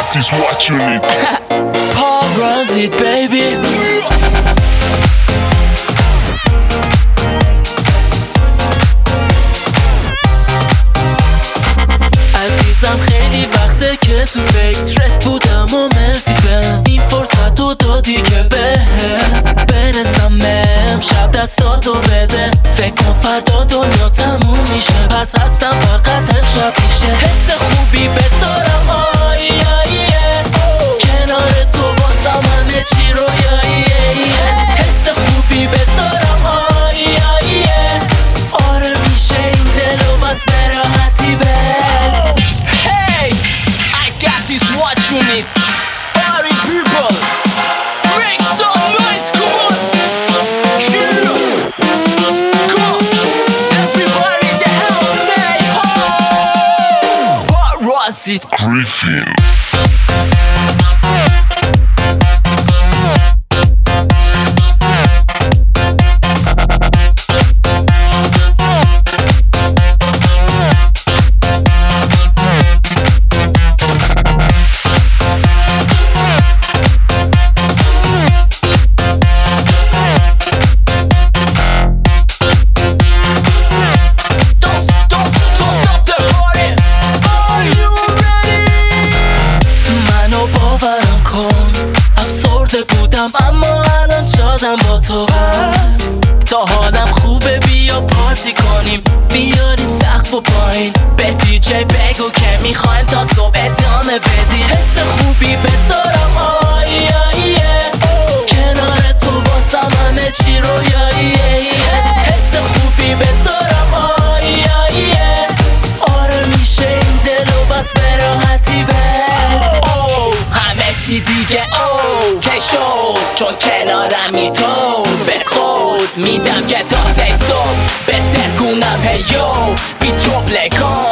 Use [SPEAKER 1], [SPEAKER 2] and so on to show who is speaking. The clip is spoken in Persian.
[SPEAKER 1] got this, what you need.
[SPEAKER 2] Paparazzi baby. عزیزم خیلی وقته که تو فکرت بودم و مرسی به این فرصت رو دادی که بنسم امشب دستاتو بده. فکر کن فردا دنیا تموم میشه، پس هستم فقط امشب میشه. حس خوبی به دارم آیه کنار تو واسم همه چی رو حس خوبی به دارم آیه آره میشه این دل و بس به راحتی بهت. Hey, I got this what you need. Party people, make some noise, come on. Come on, everybody in the house say ho. What was it?
[SPEAKER 1] Griffin. افسرده بودم اما الان شادم با تو هست. تا حالم خوبه بیا پارتی کنیم، بیاریم سقف و پایین. به دیجی بگو که میخوایم تا صبح ادامه بدی. حس خوبی به دارم آیه کنار تو واسم همه چی رو حس خوبی به دارم آیه آره میشه این دل و بس به راحتی بهت. همه چی دیگه که شد چون کنارمی تو به خود میدم که تا 3 صبح بهتر کنم هیو بی تروبله کن